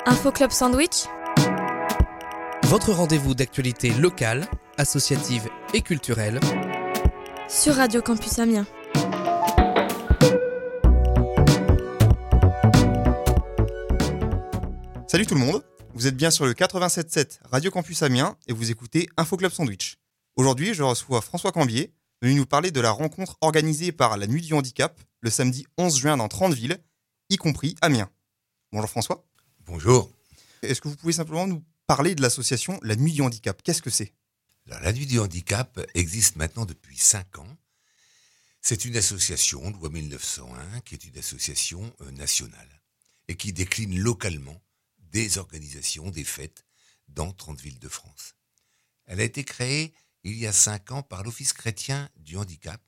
Info Club Sandwich, Votre rendez-vous d'actualité locale, associative et culturelle sur Radio Campus Amiens. Salut tout le monde, vous êtes bien sur le 87.7 Radio Campus Amiens et vous écoutez Info Club Sandwich. Aujourd'hui, je reçois François Cambier, venu nous parler de la rencontre organisée par la Nuit du Handicap le samedi 11 juin dans 30 villes, y compris Amiens. Bonjour François. Bonjour. Est-ce que vous pouvez simplement nous parler de l'association La Nuit du Handicap ? Qu'est-ce que c'est ? Alors, la Nuit du Handicap existe maintenant depuis 5 ans. C'est une association, loi 1901, qui est une association nationale et qui décline localement des organisations, des fêtes dans 30 villes de France. Elle a été créée il y a 5 ans par l'Office chrétien du handicap,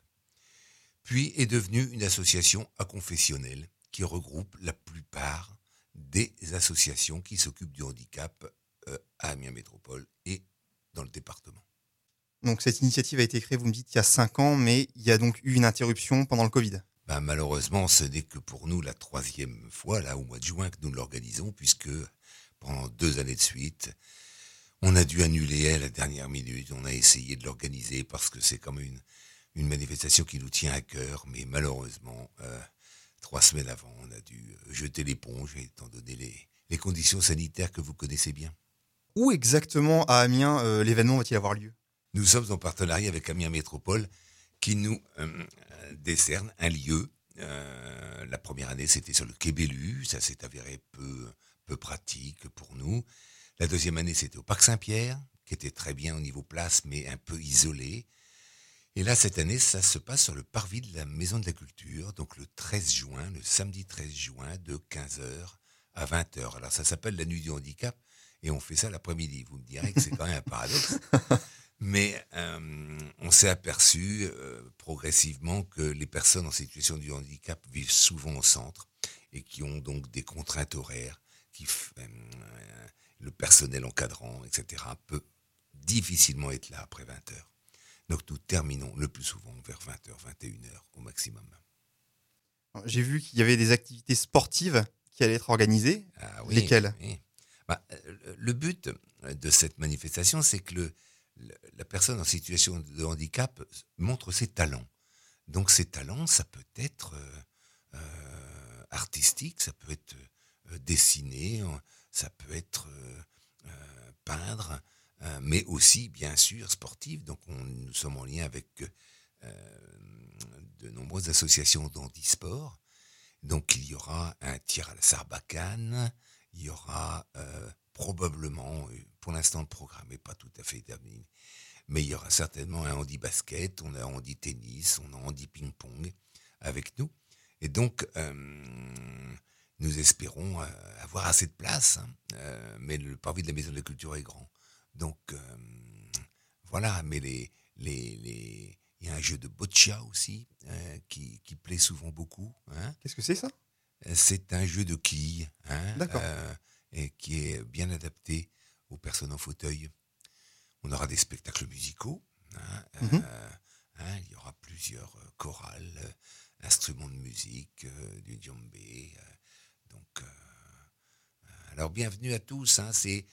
puis est devenue une association aconfessionnelle qui regroupe la plupart des associations qui s'occupent du handicap à Amiens Métropole et dans le département. Donc cette initiative a été créée, vous me dites, il y a 5 ans, mais il y a donc eu une interruption pendant le Covid. Malheureusement, ce n'est que pour nous la 3e fois, là, au mois de juin, que nous l'organisons, puisque pendant 2 années de suite, on a dû annuler à la dernière minute. On a essayé de l'organiser parce que c'est comme une manifestation qui nous tient à cœur, mais malheureusement, 3 semaines avant, on a dû jeter l'éponge, étant donné les conditions sanitaires que vous connaissez bien. Où exactement à Amiens l'événement va-t-il avoir lieu ? Nous sommes en partenariat avec Amiens Métropole qui nous décerne un lieu. La première année, c'était sur le Quai Bellu. Ça s'est avéré peu pratique pour nous. La deuxième année, c'était au Parc Saint-Pierre, qui était très bien au niveau place, mais un peu isolé. Et là, cette année, ça se passe sur le parvis de la Maison de la Culture, donc le 13 juin, le samedi 13 juin, de 15h à 20h. Alors, ça s'appelle la Nuit du Handicap, et on fait ça l'après-midi. Vous me direz que c'est quand même un paradoxe. Mais on s'est aperçu progressivement que les personnes en situation de handicap vivent souvent au centre et qui ont donc des contraintes horaires, le personnel encadrant, etc., peut difficilement être là après 20h. Donc nous terminons le plus souvent vers 20h, 21h au maximum. J'ai vu qu'il y avait des activités sportives qui allaient être organisées. Ah oui, lesquelles ? Oui. Le but de cette manifestation, c'est que la personne en situation de handicap montre ses talents. Donc ces talents, ça peut être artistique, ça peut être dessiner, ça peut être peindre, mais aussi, bien sûr, sportif. Donc nous sommes en lien avec de nombreuses associations d'handisport. Donc il y aura un tir à la sarbacane, il y aura probablement, pour l'instant le programme n'est pas tout à fait terminé, mais il y aura certainement un handi-basket, on a un handi-tennis, on a un handi-ping-pong avec nous. Et donc, nous espérons avoir assez de place, mais le parvis de la Maison de la Culture est grand. Donc, voilà, mais il y a un jeu de boccia aussi, qui plaît souvent beaucoup. Hein. Qu'est-ce que c'est ça ? C'est un jeu de quilles, D'accord. et qui est bien adapté aux personnes en fauteuil. On aura des spectacles musicaux. Il y aura plusieurs chorales, instruments de musique, du djembé. Alors bienvenue à tous.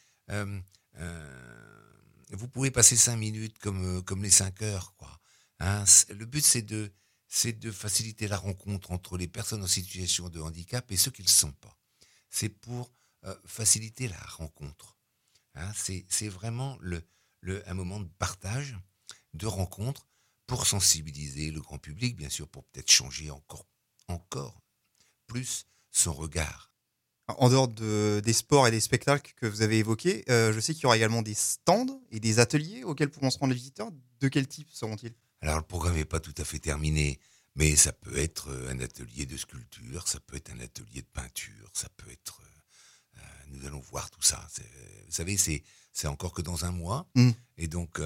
Vous pouvez passer 5 minutes comme les 5 heures, quoi. Le but c'est de faciliter la rencontre entre les personnes en situation de handicap et ceux qui ne le sont pas. C'est pour faciliter la rencontre. C'est vraiment un moment de partage, de rencontre, pour sensibiliser le grand public, bien sûr, pour peut-être changer encore plus son regard. En dehors des sports et des spectacles que vous avez évoqués, je sais qu'il y aura également des stands et des ateliers auxquels pourront se rendre les visiteurs. De quel type seront-ils ? Alors, le programme n'est pas tout à fait terminé, mais ça peut être un atelier de sculpture, ça peut être un atelier de peinture, ça peut être... nous allons voir tout ça. Vous savez, c'est encore que dans un mois, et donc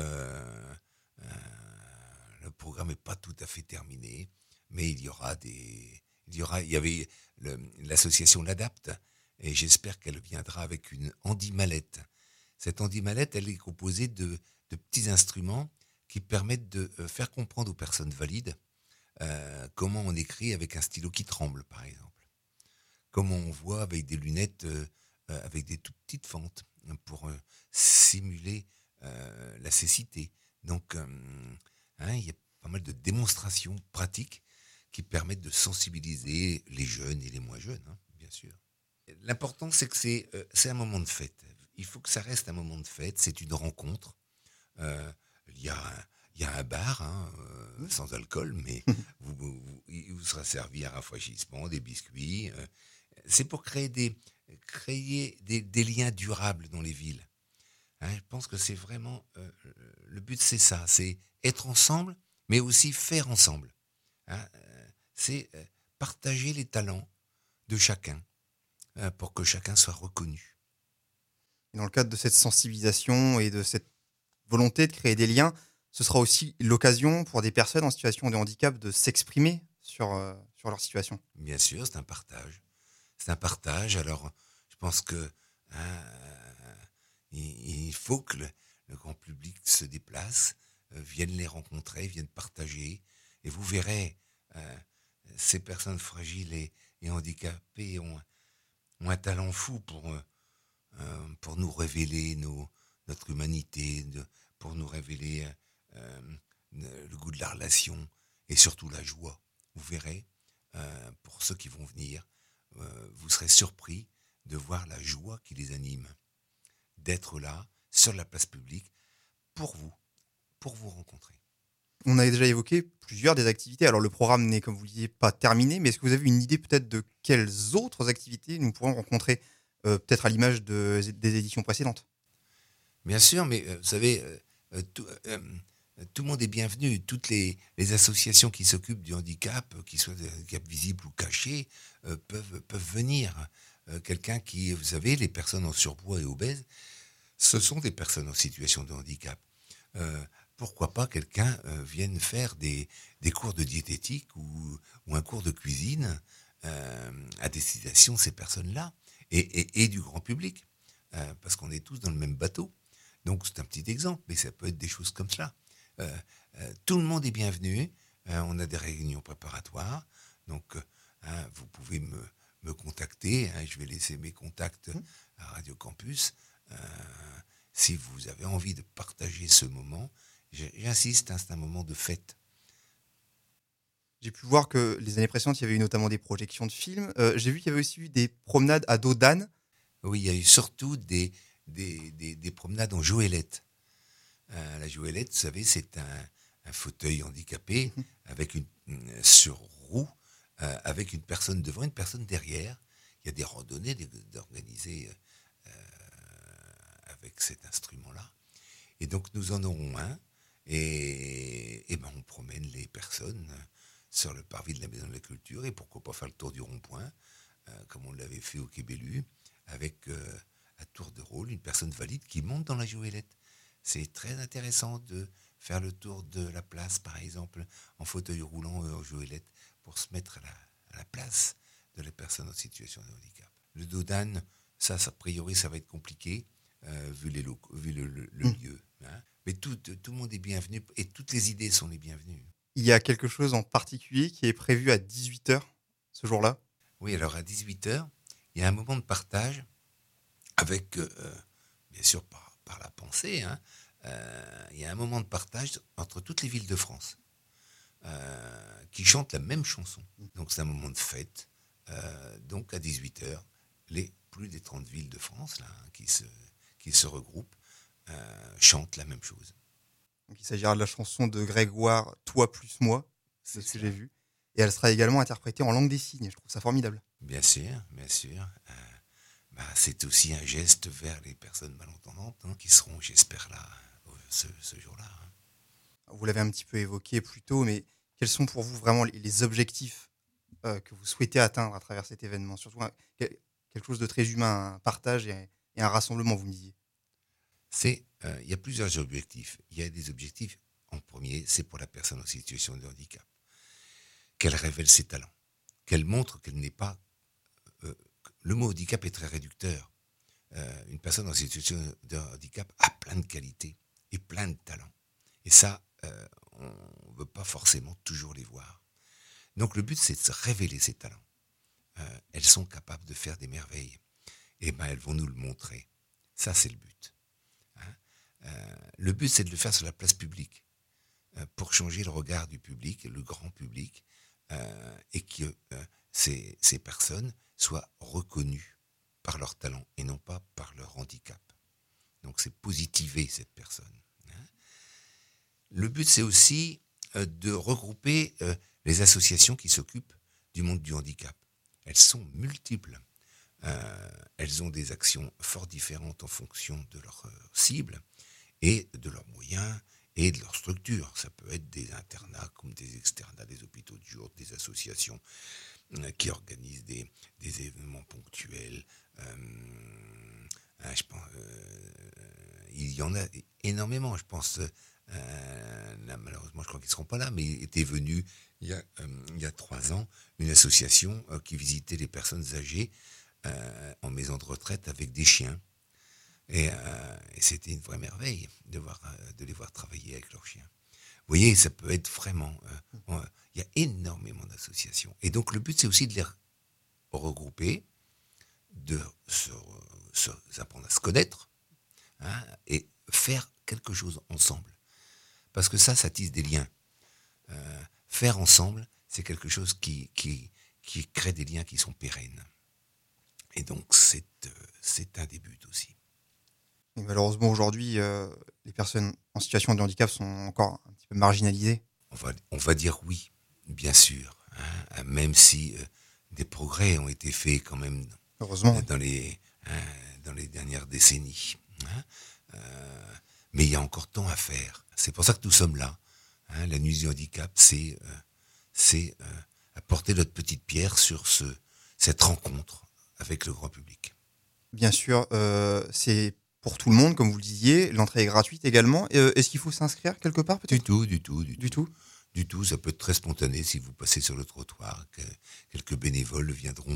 le programme n'est pas tout à fait terminé, mais il y avait l'association l'Adapte, et j'espère qu'elle viendra avec une handi-mallette. Cette handi-mallette, elle est composée de petits instruments qui permettent de faire comprendre aux personnes valides comment on écrit avec un stylo qui tremble, par exemple. Comment on voit avec des lunettes avec des toutes petites fentes pour simuler la cécité. Donc, il y a pas mal de démonstrations pratiques qui permettent de sensibiliser les jeunes et les moins jeunes, bien sûr. L'important, c'est que c'est un moment de fête. Il faut que ça reste un moment de fête, c'est une rencontre. Il y a un bar sans alcool, mais il vous sera servi un rafraîchissement, des biscuits. C'est pour créer des liens durables dans les villes. Je pense que c'est vraiment le but, c'est ça, c'est être ensemble, mais aussi faire ensemble. C'est partager les talents de chacun pour que chacun soit reconnu. Et dans le cadre de cette sensibilisation et de cette volonté de créer des liens, ce sera aussi l'occasion pour des personnes en situation de handicap de s'exprimer sur leur situation. Bien sûr, c'est un partage. C'est un partage. Alors, je pense que il faut que le grand public se déplace, vienne les rencontrer, vienne partager. Et vous verrez, ces personnes fragiles et handicapées ont un talent fou pour nous révéler notre humanité, pour nous révéler le goût de la relation et surtout la joie. Vous verrez, pour ceux qui vont venir, vous serez surpris de voir la joie qui les anime, d'être là, sur la place publique, pour vous rencontrer. On a déjà évoqué plusieurs des activités. Alors le programme n'est, comme vous le disiez, pas terminé, mais est-ce que vous avez une idée peut-être de quelles autres activités nous pourrons rencontrer, peut-être à l'image des éditions précédentes? Bien sûr, mais vous savez, tout le monde est bienvenu. Toutes les associations qui s'occupent du handicap, qu'ils soient des handicaps visibles ou cachés, peuvent venir. Quelqu'un qui, vous savez, les personnes en surpoids et obèses, ce sont des personnes en situation de handicap. Pourquoi pas quelqu'un vienne faire des cours de diététique ou un cours de cuisine à destination de ces personnes-là et du grand public, parce qu'on est tous dans le même bateau. Donc c'est un petit exemple, mais ça peut être des choses comme cela. Tout le monde est bienvenu. On a des réunions préparatoires, donc vous pouvez me contacter. Je vais laisser mes contacts à Radio Campus. Si vous avez envie de partager ce moment, j'insiste, c'est un moment de fête. J'ai pu voir que les années précédentes, il y avait eu notamment des projections de films. J'ai vu qu'il y avait aussi eu des promenades à dos d'âne. Oui, il y a eu surtout des promenades en joëlette. La joëlette, vous savez, c'est un fauteuil handicapé avec sur roue, avec une personne devant, une personne derrière. Il y a des randonnées organisées avec cet instrument-là. Et donc nous en aurons un, et on promène les personnes sur le parvis de la Maison de la Culture, et pourquoi pas faire le tour du rond-point, comme on l'avait fait au Quai Bellu, avec à tour de rôle une personne valide qui monte dans la joëlette. C'est très intéressant de faire le tour de la place, par exemple, en fauteuil roulant en joëlette, pour se mettre à la place de la personne en situation de handicap. Le dos d'âne, ça a priori, ça va être compliqué, vu le lieu. Mais tout le monde est bienvenu, et toutes les idées sont les bienvenues. Il y a quelque chose en particulier qui est prévu à 18h ce jour-là? Oui, alors à 18h, il y a un moment de partage avec, bien sûr par la pensée, il y a un moment de partage entre toutes les villes de France qui chantent la même chanson. Donc c'est un moment de fête. Donc à 18h, plus des 30 villes de France là, qui se regroupent chantent la même chose. Donc, il s'agira de la chanson de Grégoire « Toi plus moi », c'est ce que j'ai vu. Et elle sera également interprétée en langue des signes. Je trouve ça formidable. Bien sûr, bien sûr. C'est aussi un geste vers les personnes malentendantes qui seront, j'espère, là ce jour-là. Vous l'avez un petit peu évoqué plus tôt, mais quels sont pour vous vraiment les objectifs que vous souhaitez atteindre à travers cet événement? Surtout quelque chose de très humain, un partage et un rassemblement, vous me disiez. Il y a plusieurs objectifs. Il y a des objectifs, en premier, c'est pour la personne en situation de handicap. Qu'elle révèle ses talents. Qu'elle montre qu'elle n'est pas... le mot handicap est très réducteur. Une personne en situation de handicap a plein de qualités et plein de talents. Et ça, on ne veut pas forcément toujours les voir. Donc le but, c'est de se révéler ses talents. Elles sont capables de faire des merveilles. elles vont nous le montrer. Ça, c'est le but. Le but, c'est de le faire sur la place publique, pour changer le regard du public, le grand public, et que ces personnes soient reconnues par leur talent et non pas par leur handicap. Donc c'est positiver cette personne. Le but, c'est aussi de regrouper les associations qui s'occupent du monde du handicap. Elles sont multiples. Elles ont des actions fort différentes en fonction de leur cible et de leurs moyens et de leur structure. Ça peut être des internats comme des externats, des hôpitaux de jour, des associations qui organisent des événements ponctuels. Je pense, il y en a énormément. Je pense, là, malheureusement, je crois qu'ils ne seront pas là, mais il était venu il y a 3 ans une association qui visitait les personnes âgées en maison de retraite avec des chiens. Et c'était une vraie merveille de les voir travailler avec leurs chiens. Vous voyez, ça peut être vraiment... il y a énormément d'associations. Et donc, le but, c'est aussi de les regrouper, de apprendre à se connaître, et faire quelque chose ensemble. Parce que ça tisse des liens. Faire ensemble, c'est quelque chose qui crée des liens qui sont pérennes. Et donc, c'est un des buts aussi. Et malheureusement, aujourd'hui, les personnes en situation de handicap sont encore un petit peu marginalisées. On va dire oui, bien sûr. Même si des progrès ont été faits quand même Heureusement. dans les dernières décennies. Mais il y a encore tant à faire. C'est pour ça que nous sommes là. La nuit du handicap, c'est apporter notre petite pierre sur cette rencontre avec le grand public. Bien sûr, c'est pour tout le monde, comme vous le disiez. L'entrée est gratuite également. Est-ce qu'il faut s'inscrire quelque part peut-être ? Du tout, ça peut être très spontané si vous passez sur le trottoir. Quelques bénévoles viendront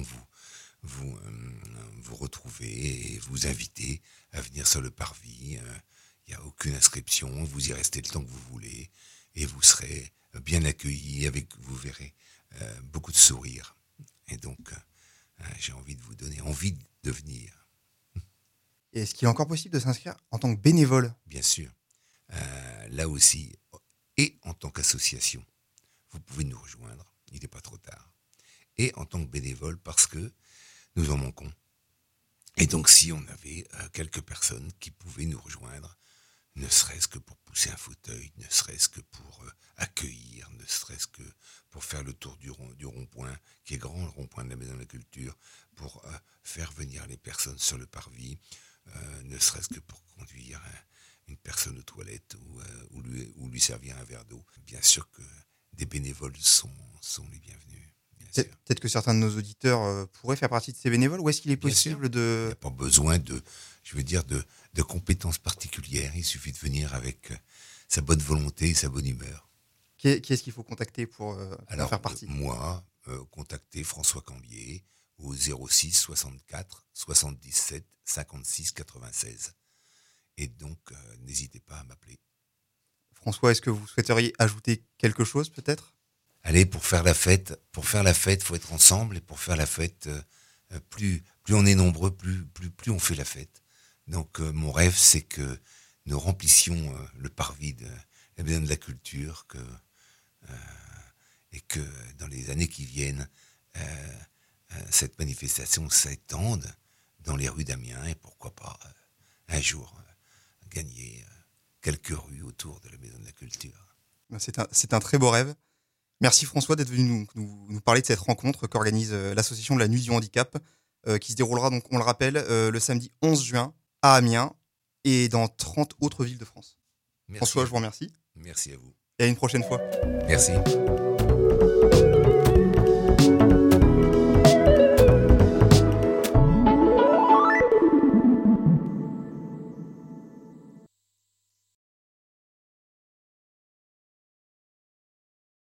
vous retrouver et vous inviter à venir sur le parvis. Il n'y a aucune inscription, vous y restez le temps que vous voulez et vous serez bien accueillis vous verrez, beaucoup de sourires. Et donc, j'ai envie de vous donner envie de venir. Et est-ce qu'il est encore possible de s'inscrire en tant que bénévole ? Bien sûr. Là aussi, et en tant qu'association, vous pouvez nous rejoindre, il n'est pas trop tard. Et en tant que bénévole, parce que nous en manquons. Et donc, si on avait quelques personnes qui pouvaient nous rejoindre, ne serait-ce que pour pousser un fauteuil, ne serait-ce que pour accueillir, ne serait-ce que pour faire le tour du rond-point, qui est grand, le rond-point de la Maison de la Culture, pour faire venir les personnes sur le parvis, ne serait-ce que pour conduire une personne aux toilettes ou lui servir un verre d'eau. Bien sûr que des bénévoles sont les bienvenus. Peut-être que certains de nos auditeurs pourraient faire partie de ces bénévoles, ou est-ce qu'il est possible de... Il n'y a pas besoin de compétences particulières, il suffit de venir avec sa bonne volonté et sa bonne humeur. Qui est-ce qu'il faut contacter pour en faire partie ? Moi, contactez François Cambier au 06 64 77 56 96. Et donc, n'hésitez pas à m'appeler. François, est-ce que vous souhaiteriez ajouter quelque chose peut-être ? Allez, pour faire la fête, faut être ensemble. Et pour faire la fête, plus on est nombreux, plus on fait la fête. Donc, mon rêve, c'est que nous remplissions le parvis de la Maison de la Culture, et que dans les années qui viennent, cette manifestation s'étende dans les rues d'Amiens et pourquoi pas un jour gagner quelques rues autour de la Maison de la Culture. C'est un très beau rêve. Merci François d'être venu nous parler de cette rencontre qu'organise l'association de la Nuit du Handicap, qui se déroulera, donc, on le rappelle, le samedi 11 juin à Amiens et dans 30 autres villes de France. François, je vous remercie. Merci à vous. Et à une prochaine fois. Merci.